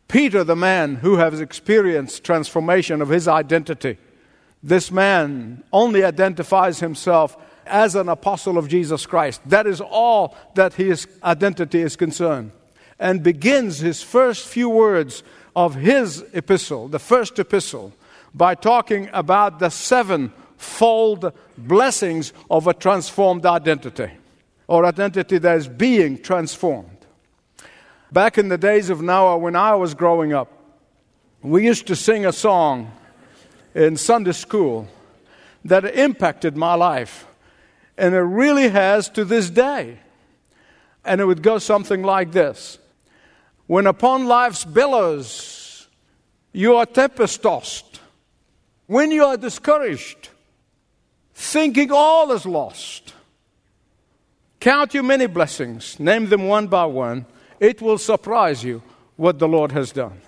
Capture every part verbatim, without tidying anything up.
Peter, the man who has experienced transformation of his identity, this man only identifies himself as an apostle of Jesus Christ. That is all that his identity is concerned. And begins his first few words of his epistle, the first epistle, by talking about the sevenfold blessings of a transformed identity, or identity that is being transformed. Back in the days of Noah, when I was growing up, we used to sing a song in Sunday school that impacted my life. And it really has to this day. And it would go something like this. When upon life's billows you are tempest-tossed, when you are discouraged, thinking all is lost, count your many blessings, name them one by one. It will surprise you what the Lord has done.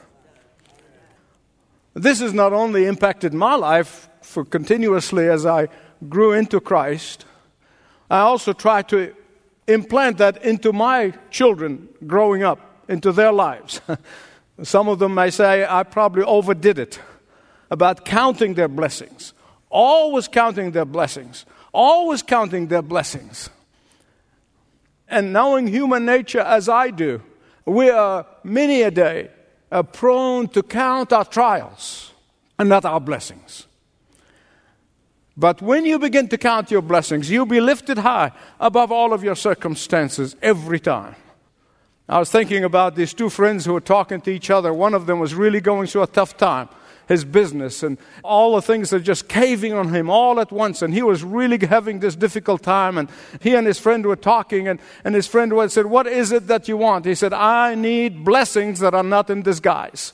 This has not only impacted my life for continuously as I grew into Christ, I also try to implant that into my children growing up, into their lives. Some of them may say, I probably overdid it, about counting their blessings. Always counting their blessings. Always counting their blessings. And knowing human nature as I do, we are many a day uh, prone to count our trials and not our blessings. But when you begin to count your blessings, you'll be lifted high above all of your circumstances every time. I was thinking about these two friends who were talking to each other. One of them was really going through a tough time, his business, and all the things are just caving on him all at once. And he was really having this difficult time. And he and his friend were talking, and, and his friend said, what is it that you want? He said, I need blessings that are not in disguise.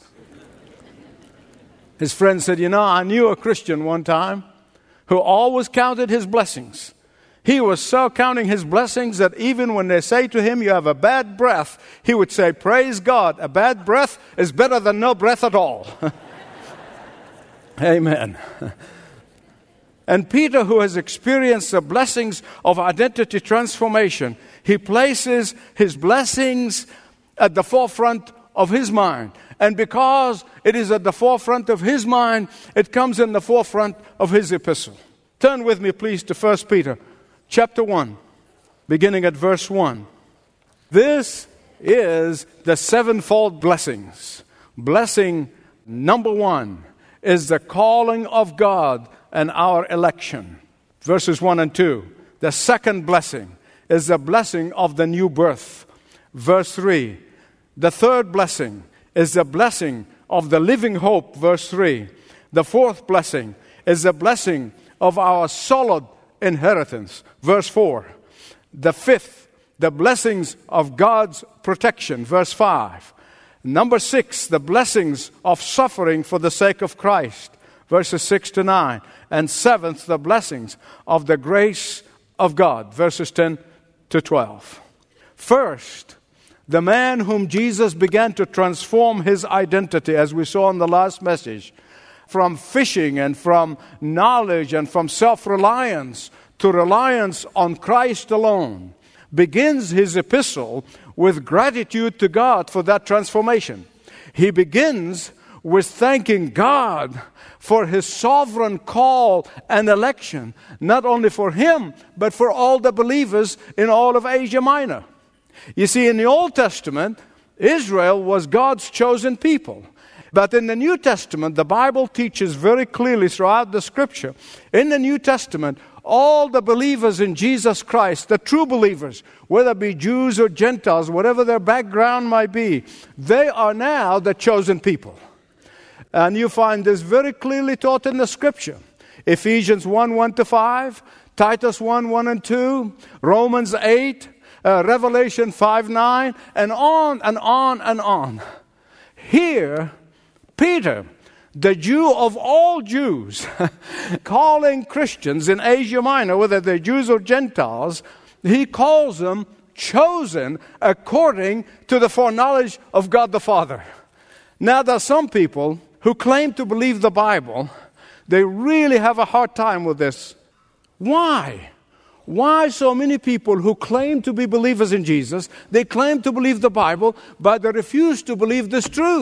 His friend said, you know, I knew a Christian one time who always counted his blessings. He was so counting his blessings that even when they say to him, you have a bad breath, he would say, praise God, a bad breath is better than no breath at all. Amen. And Peter, who has experienced the blessings of identity transformation, he places his blessings at the forefront of his mind. And because it is at the forefront of his mind, it comes in the forefront of his epistle. Turn with me, please, to First Peter chapter one, beginning at verse one. This is the sevenfold blessings. Blessing number one is the calling of God and our election. Verses one and two. The second blessing is the blessing of the new birth. Verse three. The third blessing is the blessing of the living hope. Verse three. The fourth blessing is the blessing of our solid inheritance. Verse four. The fifth, the blessings of God's protection. Verse five. Number six, the blessings of suffering for the sake of Christ. Verses six to nine. And seventh, the blessings of the grace of God. Verses ten to twelve. First, the man whom Jesus began to transform his identity, as we saw in the last message, from fishing and from knowledge and from self-reliance to reliance on Christ alone, begins his epistle with gratitude to God for that transformation. He begins with thanking God for his sovereign call and election, not only for him, but for all the believers in all of Asia Minor. You see, in the Old Testament, Israel was God's chosen people. But in the New Testament, the Bible teaches very clearly throughout the Scripture, in the New Testament, all the believers in Jesus Christ, the true believers, whether it be Jews or Gentiles, whatever their background might be, they are now the chosen people. And you find this very clearly taught in the Scripture. Ephesians one, one to five, Titus one, one and two, Romans eight, uh, Revelation five, nine, and on and on and on. Here, Peter, the Jew of all Jews, calling Christians in Asia Minor, whether they're Jews or Gentiles, he calls them chosen according to the foreknowledge of God the Father. Now, there are some people who claim to believe the Bible. They really have a hard time with this. Why? Why so many people who claim to be believers in Jesus, they claim to believe the Bible, but they refuse to believe this truth,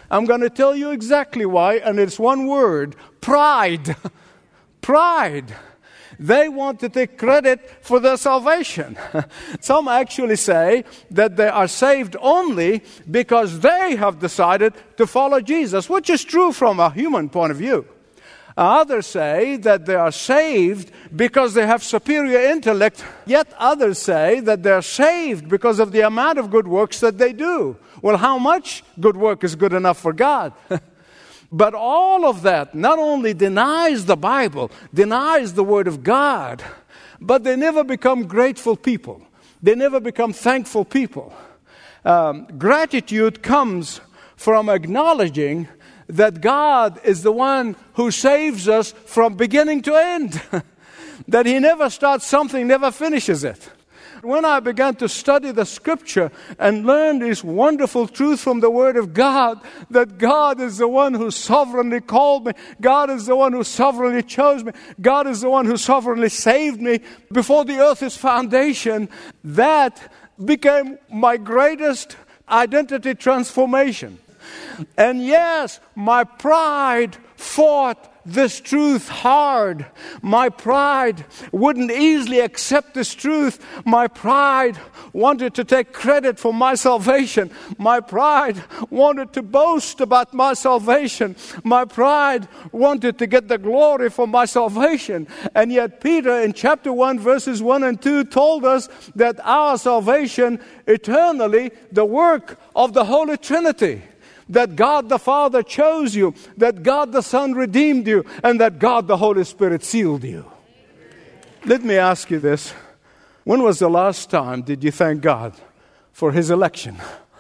I'm going to tell you exactly why, and it's one word: pride. Pride. They want to take credit for their salvation. Some actually say that they are saved only because they have decided to follow Jesus, which is true from a human point of view. Others say that they are saved because they have superior intellect, yet others say that they are saved because of the amount of good works that they do. Well, how much good work is good enough for God? But all of that not only denies the Bible, denies the Word of God, but they never become grateful people. They never become thankful people. Um, gratitude comes from acknowledging that God is the one who saves us from beginning to end. That He never starts something, never finishes it. When I began to study the Scripture and learn this wonderful truth from the Word of God, that God is the one who sovereignly called me, God is the one who sovereignly chose me, God is the one who sovereignly saved me before the earth's foundation, that became my greatest identity transformation. And yes, my pride fought this truth hard. My pride wouldn't easily accept this truth. My pride wanted to take credit for my salvation. My pride wanted to boast about my salvation. My pride wanted to get the glory for my salvation. And yet Peter in chapter one verses one and two told us that our salvation eternally, the work of the Holy Trinity. That God the Father chose you, that God the Son redeemed you, and that God the Holy Spirit sealed you. Let me ask you this. When was the last time did you thank God for His election?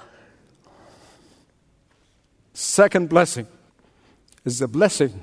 Second blessing is the blessing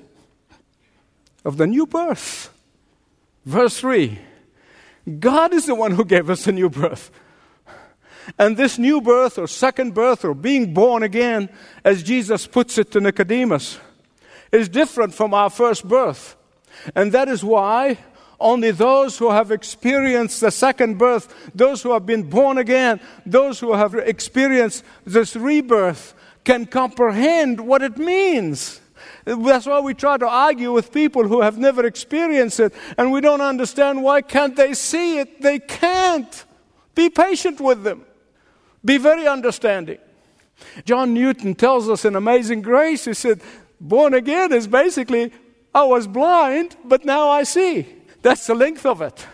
of the new birth. Verse three. God is the one who gave us a new birth. And this new birth or second birth or being born again, as Jesus puts it to Nicodemus, is different from our first birth. And that is why only those who have experienced the second birth, those who have been born again, those who have experienced this rebirth can comprehend what it means. That's why we try to argue with people who have never experienced it, and we don't understand why can't they see it. They can't. Be patient with them. Be very understanding. John Newton tells us in Amazing Grace, he said, born again is basically, I was blind, but now I see. That's the length of it.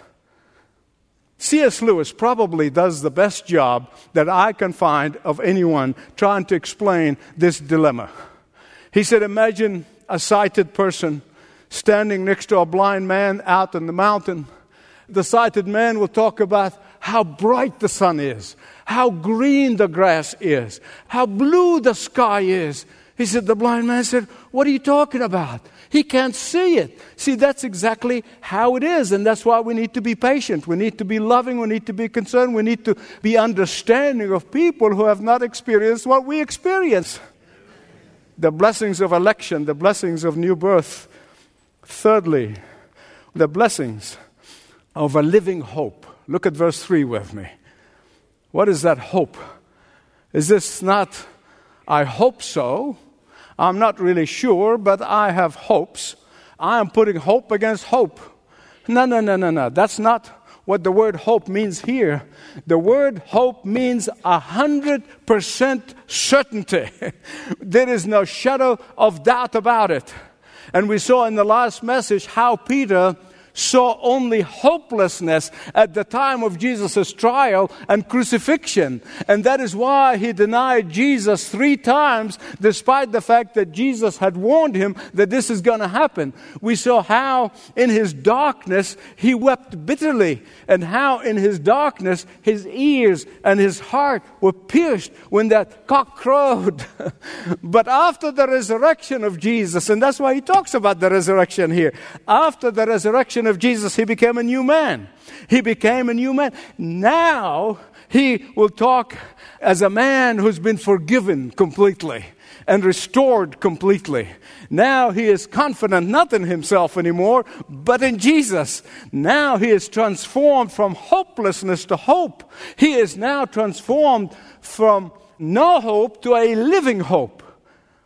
C S Lewis probably does the best job that I can find of anyone trying to explain this dilemma. He said, imagine a sighted person standing next to a blind man out in the mountain. The sighted man will talk about how bright the sun is, how green the grass is, how blue the sky is. He said, the blind man said, what are you talking about? He can't see it. See, that's exactly how it is. And that's why we need to be patient. We need to be loving. We need to be concerned. We need to be understanding of people who have not experienced what we experience. The blessings of election, the blessings of new birth. Thirdly, the blessings of a living hope. Look at verse three with me. What is that hope? Is this not, I hope so? I'm not really sure, but I have hopes. I am putting hope against hope. No, no, no, no, no. That's not what the word hope means here. The word hope means a hundred percent certainty. There is no shadow of doubt about it. And we saw in the last message how Peter saw only hopelessness at the time of Jesus' trial and crucifixion. And that is why he denied Jesus three times, despite the fact that Jesus had warned him that this is going to happen. We saw how in his darkness he wept bitterly, and how in his darkness his ears and his heart were pierced when that cock crowed. But after the resurrection of Jesus, and that's why he talks about the resurrection here, after the resurrection of Jesus, he became a new man. He became a new man. Now he will talk as a man who's been forgiven completely and restored completely. Now he is confident not in himself anymore, but in Jesus. Now he is transformed from hopelessness to hope. He is now transformed from no hope to a living hope.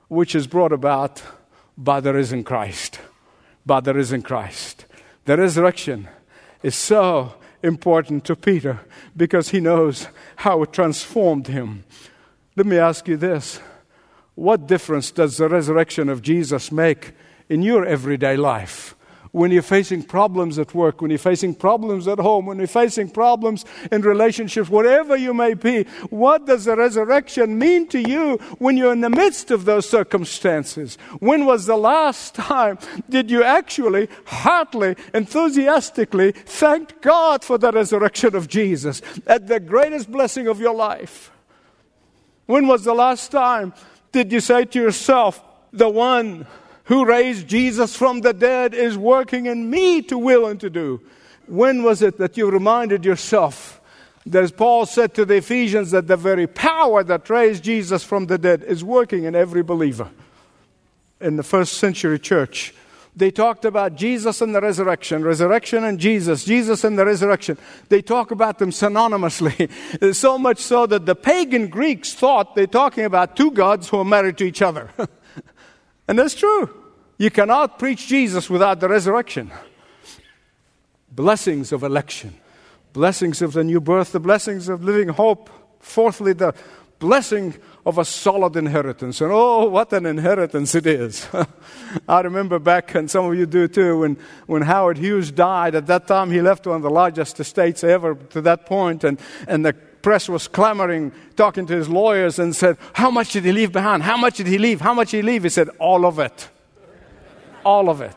which is brought about by the risen Christ. By the risen Christ. The resurrection is so important to Peter because he knows how it transformed him. Let me ask you this. What difference does the resurrection of Jesus make in your everyday life? When you're facing problems at work, when you're facing problems at home, when you're facing problems in relationships, whatever you may be, what does the resurrection mean to you when you're in the midst of those circumstances? When was the last time did you actually, heartily, enthusiastically thank God for the resurrection of Jesus as the greatest blessing of your life? When was the last time did you say to yourself, the one who raised Jesus from the dead is working in me to will and to do? When was it that you reminded yourself that, as Paul said to the Ephesians, that the very power that raised Jesus from the dead is working in every believer? In the first century church, they talked about Jesus and the resurrection, resurrection and Jesus, Jesus and the resurrection. They talk about them synonymously, so much so that the pagan Greeks thought they're talking about two gods who are married to each other. And that's true. You cannot preach Jesus without the resurrection. Blessings of election. Blessings of the new birth. The blessings of living hope. Fourthly, the blessing of a solid inheritance. And oh, what an inheritance it is. I remember back, and some of you do too, when, when Howard Hughes died. At that time, he left one of the largest estates ever to that point, and, and the press was clamoring, talking to his lawyers, and said, how much did he leave behind? How much did he leave? How much did he leave? He said, all of it. All of it.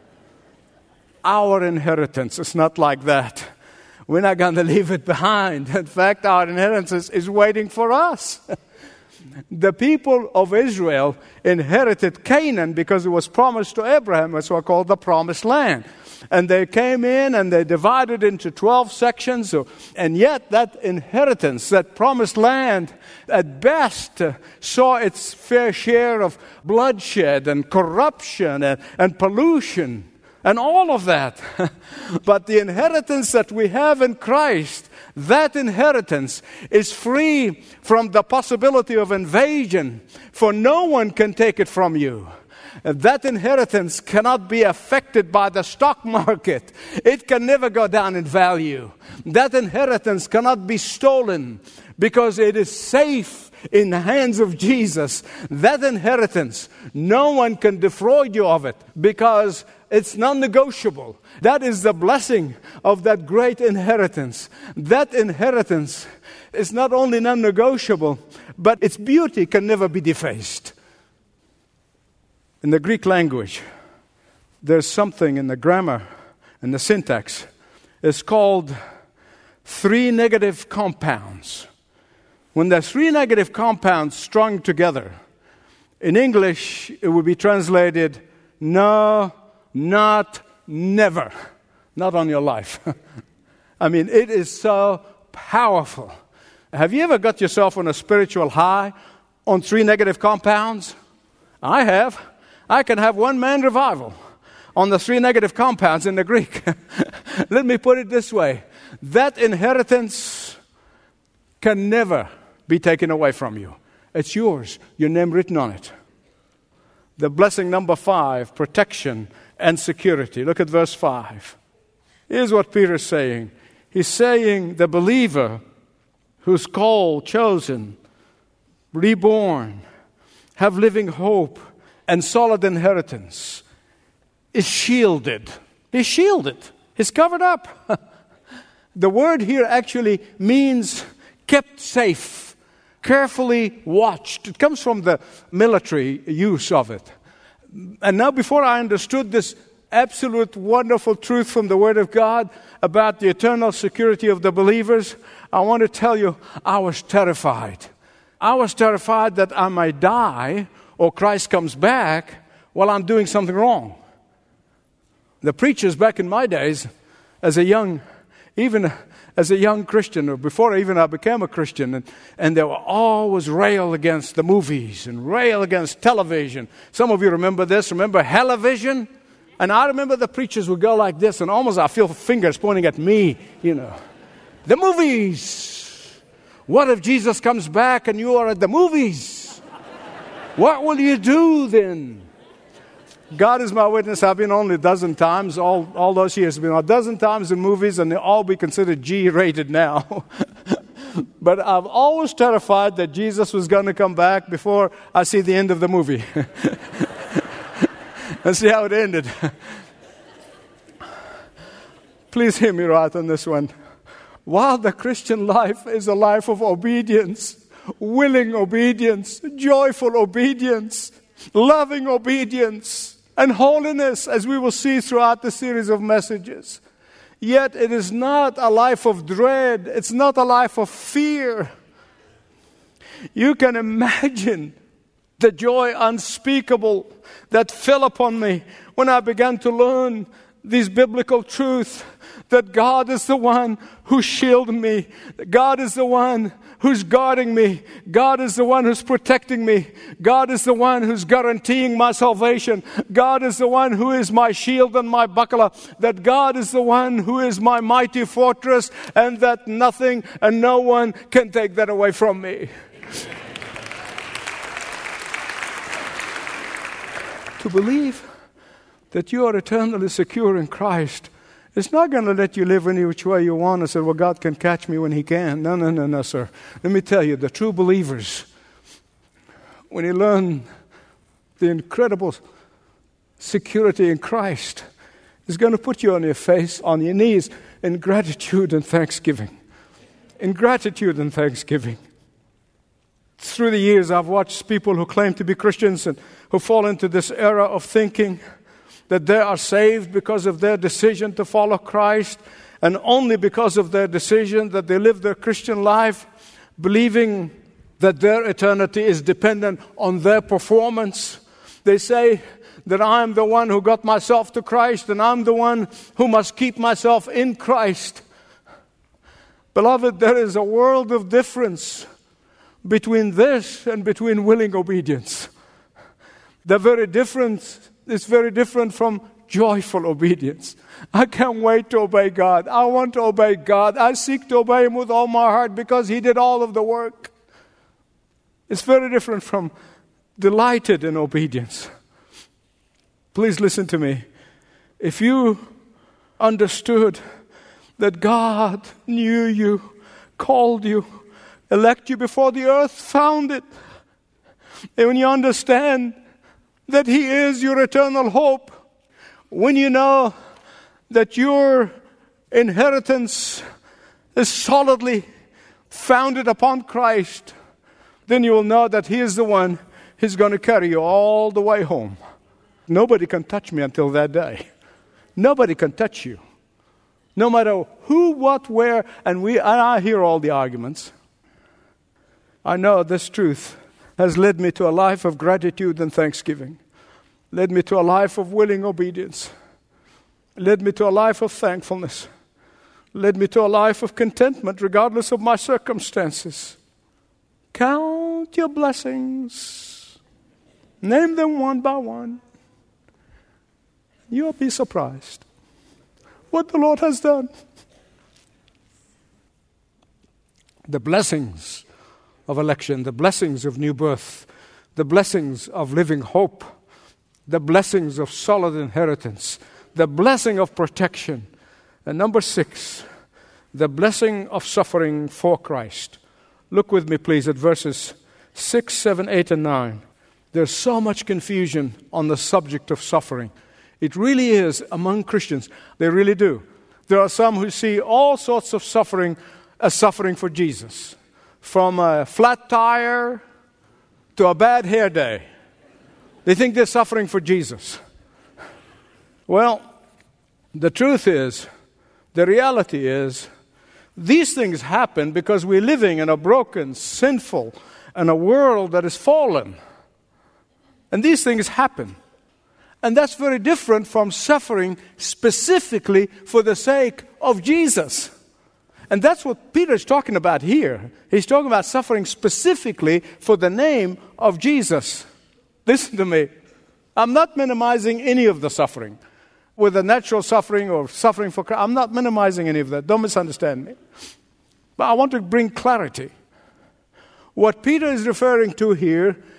Our inheritance is not like that. We're not going to leave it behind. In fact, our inheritance is waiting for us. The people of Israel inherited Canaan because it was promised to Abraham. It's what called the Promised Land. And they came in and they divided into twelve sections. And yet that inheritance, that Promised Land, at best uh, saw its fair share of bloodshed and corruption and, and pollution and all of that. But the inheritance that we have in Christ, that inheritance is free from the possibility of invasion, for no one can take it from you. That inheritance cannot be affected by the stock market. It can never go down in value. That inheritance cannot be stolen because it is safe in the hands of Jesus. That inheritance, no one can defraud you of it because it's non-negotiable. That is the blessing of that great inheritance. That inheritance is not only non-negotiable, but its beauty can never be defaced. In the Greek language, there's something in the grammar and the syntax. It's called three negative compounds. When there's three negative compounds strung together, in English, it would be translated, no, not, never. Not on your life. I mean, it is so powerful. Have you ever got yourself on a spiritual high on three negative compounds? I have. I can have one-man revival on the three negative compounds in the Greek. Let me put it this way. That inheritance can never be taken away from you. It's yours. Your name written on it. The blessing number five, protection and security. Look at verse five. Here's what Peter's saying. He's saying the believer who's called, chosen, reborn, have living hope, and solid inheritance, is shielded. He's shielded. He's covered up. The word here actually means kept safe, carefully watched. It comes from the military use of it. And now before I understood this absolute wonderful truth from the Word of God about the eternal security of the believers, I want to tell you, I was terrified. I was terrified that I might die or Christ comes back while I'm doing something wrong. The preachers back in my days, as a young, even as a young Christian, or before even I became a Christian, and, and they were always rail against the movies and rail against television. Some of you remember this. Remember Hell-O-Vision? And I remember the preachers would go like this, and almost I feel fingers pointing at me, you know. The movies. What if Jesus comes back and you are at the movies? What will you do then? God is my witness. I've been only a dozen times, all, all those years. I've been a dozen times in movies, and they all be considered G-rated now. But I'm always terrified that Jesus was going to come back before I see the end of the movie. Let's see how it ended. Please hear me right on this one. While the Christian life is a life of obedience, willing obedience, joyful obedience, loving obedience, and holiness, as we will see throughout the series of messages. Yet it is not a life of dread. It's not a life of fear. You can imagine the joy unspeakable that fell upon me when I began to learn these biblical truths, that God is the one who shielded me. God is the one who's guarding me. God is the one who's protecting me. God is the one who's guaranteeing my salvation. God is the one who is my shield and my buckler. That God is the one who is my mighty fortress, and that nothing and no one can take that away from me. To believe that you are eternally secure in Christ, it's not going to let you live any which way you want and say, well, God can catch me when He can. No, no, no, no, sir. Let me tell you, the true believers, when you learn the incredible security in Christ, is going to put you on your face, on your knees, in gratitude and thanksgiving. In gratitude and thanksgiving. Through the years, I've watched people who claim to be Christians and who fall into this era of thinking that they are saved because of their decision to follow Christ, and only because of their decision that they live their Christian life, believing that their eternity is dependent on their performance. They say that I'm the one who got myself to Christ, and I'm the one who must keep myself in Christ. Beloved, there is a world of difference between this and between willing obedience. The very difference is very different from joyful obedience. I can't wait to obey God. I want to obey God. I seek to obey Him with all my heart because He did all of the work. It's very different from delighted in obedience. Please listen to me. If you understood that God knew you, called you, elected you before the earth found it, and when you understand that He is your eternal hope, when you know that your inheritance is solidly founded upon Christ, then you will know that He is the one who's going to carry you all the way home. Nobody can touch me until that day. Nobody can touch you. No matter who, what, where, and we. And I hear all the arguments. I know this truth has led me to a life of gratitude and thanksgiving, led me to a life of willing obedience, led me to a life of thankfulness, led me to a life of contentment regardless of my circumstances. Count your blessings. Name them one by one. You'll be surprised what the Lord has done. The blessings of election, the blessings of new birth, the blessings of living hope, the blessings of solid inheritance, the blessing of protection. And number six, the blessing of suffering for Christ. Look with me, please, at verses six, seven, eight, and nine. There's so much confusion on the subject of suffering. It really is among Christians. They really do. There are some who see all sorts of suffering as suffering for Jesus. From a flat tire to a bad hair day. They think they're suffering for Jesus. Well, the truth is, the reality is, these things happen because we're living in a broken, sinful, and a world that is fallen. And these things happen. And that's very different from suffering specifically for the sake of Jesus. And that's what Peter's talking about here. He's talking about suffering specifically for the name of Jesus. Listen to me. I'm not minimizing any of the suffering, whether natural suffering or suffering for Christ. I'm not minimizing any of that. Don't misunderstand me. But I want to bring clarity. What Peter is referring to here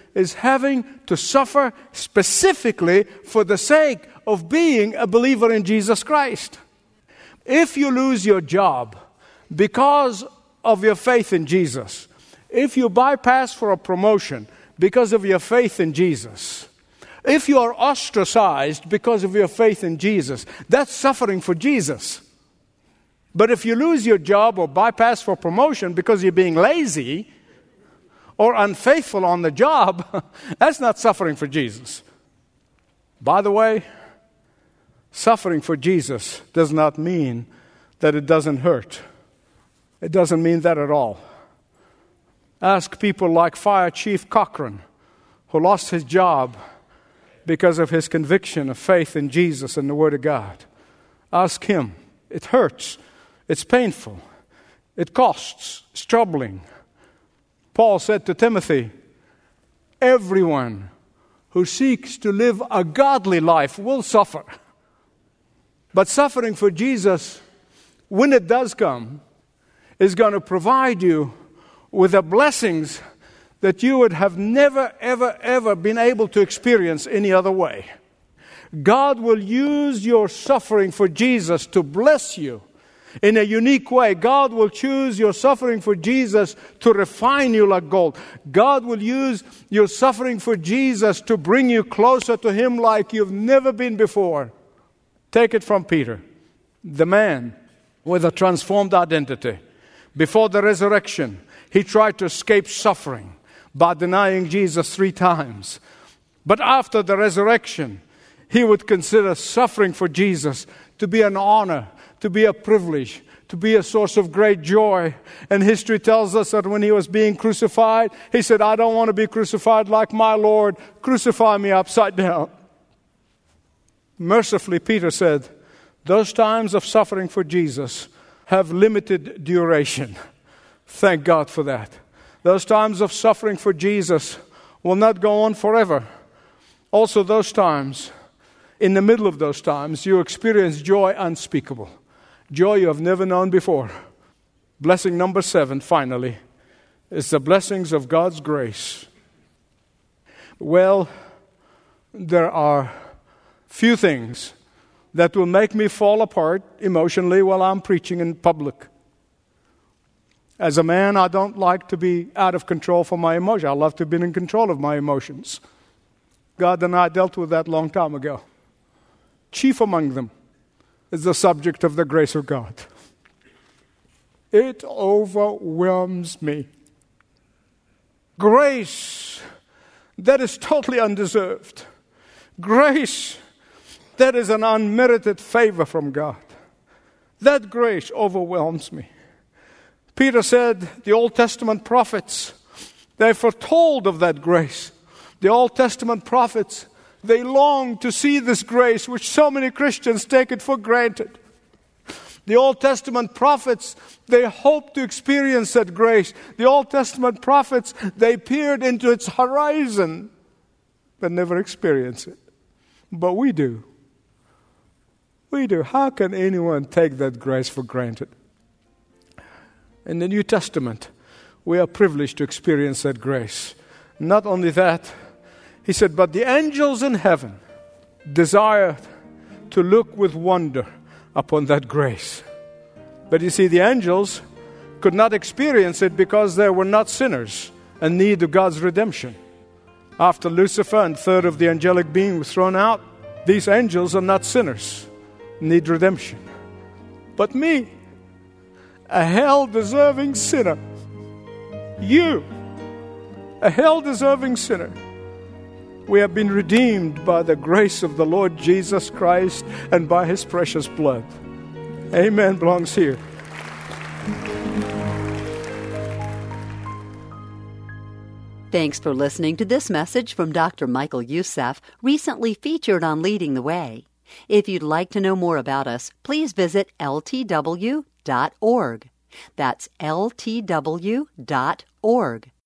is having to suffer specifically for the sake of being a believer in Jesus Christ. If you lose your job because of your faith in Jesus, if you bypass for a promotion because of your faith in Jesus, if you are ostracized because of your faith in Jesus, that's suffering for Jesus. But if you lose your job or bypass for promotion because you're being lazy or unfaithful on the job, that's not suffering for Jesus. By the way, suffering for Jesus does not mean that it doesn't hurt. It doesn't mean that at all. Ask people like Fire Chief Cochran, who lost his job because of his conviction of faith in Jesus and the Word of God. Ask him. It hurts. It's painful. It costs. It's troubling. Paul said to Timothy, everyone who seeks to live a godly life will suffer. But suffering for Jesus, when it does come, is going to provide you with the blessings that you would have never, ever, ever been able to experience any other way. God will use your suffering for Jesus to bless you in a unique way. God will choose your suffering for Jesus to refine you like gold. God will use your suffering for Jesus to bring you closer to Him like you've never been before. Take it from Peter, the man with a transformed identity. Before the resurrection, he tried to escape suffering by denying Jesus three times. But after the resurrection, he would consider suffering for Jesus to be an honor, to be a privilege, to be a source of great joy. And history tells us that when he was being crucified, he said, I don't want to be crucified like my Lord. Crucify me upside down. Mercifully, Peter said, those times of suffering for Jesus have limited duration. Thank God for that. Those times of suffering for Jesus will not go on forever. Also, those times, in the middle of those times, you experience joy unspeakable. Joy you have never known before. Blessing number seven, finally, is the blessings of God's grace. Well, there are few things that will make me fall apart emotionally while I'm preaching in public. As a man, I don't like to be out of control for my emotions. I love to be in control of my emotions. God and I dealt with that a long time ago. Chief among them is the subject of the grace of God. It overwhelms me. Grace that is totally undeserved. Grace that is an unmerited favor from God. That grace overwhelms me. Peter said the Old Testament prophets, they foretold of that grace. The Old Testament prophets, they long to see this grace, which so many Christians take it for granted. The Old Testament prophets, they hope to experience that grace. The Old Testament prophets, they peered into its horizon, but never experienced it. But we do. We do. How can anyone take that grace for granted? In the New Testament, we are privileged to experience that grace. Not only that, he said, but the angels in heaven desire to look with wonder upon that grace. But you see, the angels could not experience it because they were not sinners in need of God's redemption. After Lucifer and third of the angelic being was thrown out, these angels are not sinners, need redemption. But me, a hell-deserving sinner, you, a hell-deserving sinner, we have been redeemed by the grace of the Lord Jesus Christ and by His precious blood. Amen belongs here. Thanks for listening to this message from Doctor Michael Youssef, recently featured on Leading the Way. If you'd like to know more about us, please visit L T W dot org. That's L T W dot org.